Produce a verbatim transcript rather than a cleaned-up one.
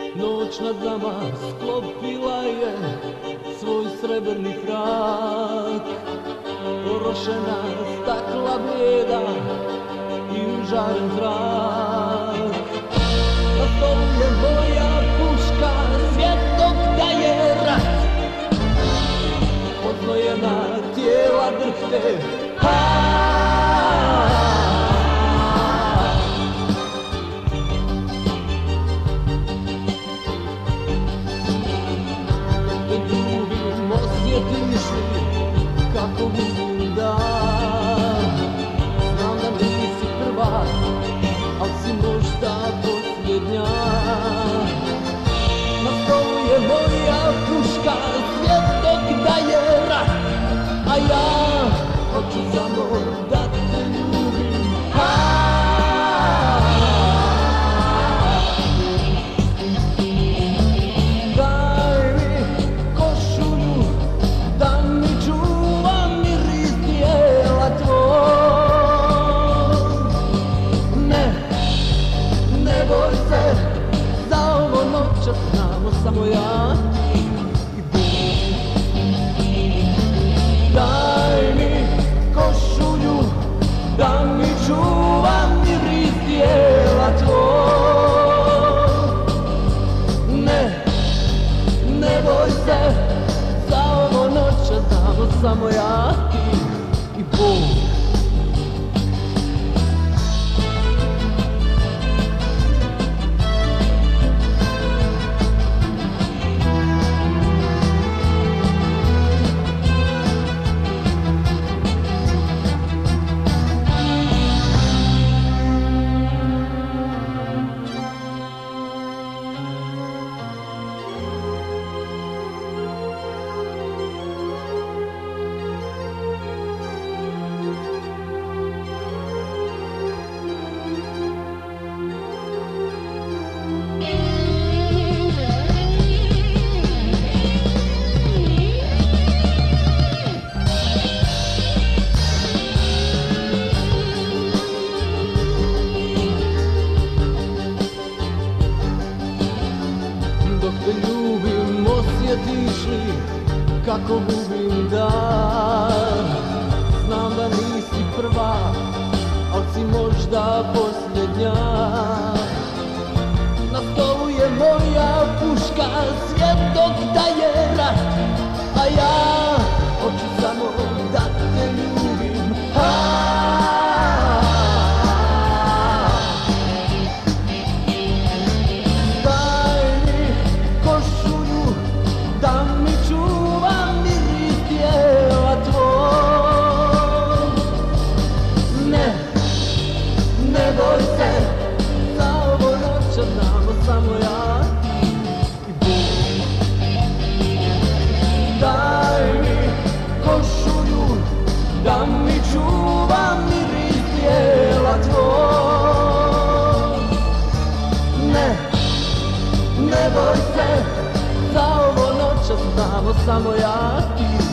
Noć nad nama sklopila je svoj srebrni krak, orošena stakla blijeda i užaren zrak. Na stolu je moja puška, svjedok da je rat, odnojena tijela drhte. Kako vidim da znam da nisi prva, al si možda posljednja. Na stolu je moja puška, svjedok da je rat, a ja hoću samo da te ljubim. Daj mi košulju da mi čuva miris tijela tvoj. Ne, ne boj se, za ovo noćas znamo samo ja i Bog. Daj mi košulju da mi čuva miris tijela tvoj. Ne, ne boj se, za ovo noćas znamo samo ja i Bog. Dok te ljubim osjetiš li kako gubim dar? Znam da nisi prva, al si možda posljednja. Na stolu je moja puška, svjedok da je rat, a ja hoću samo da te ljubim. Samo ja i Bog. Daj mi košulju da mi čuva miris tijela tvoj. Ne, ne boj se, za ovo noćas znamo samo ja i